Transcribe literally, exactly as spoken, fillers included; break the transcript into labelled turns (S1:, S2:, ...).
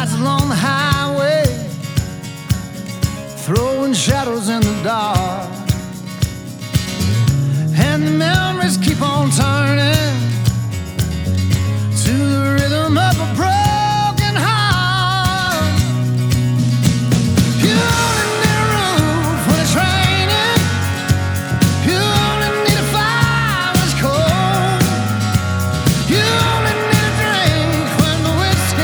S1: lights along the highway, throwing shadows in the dark.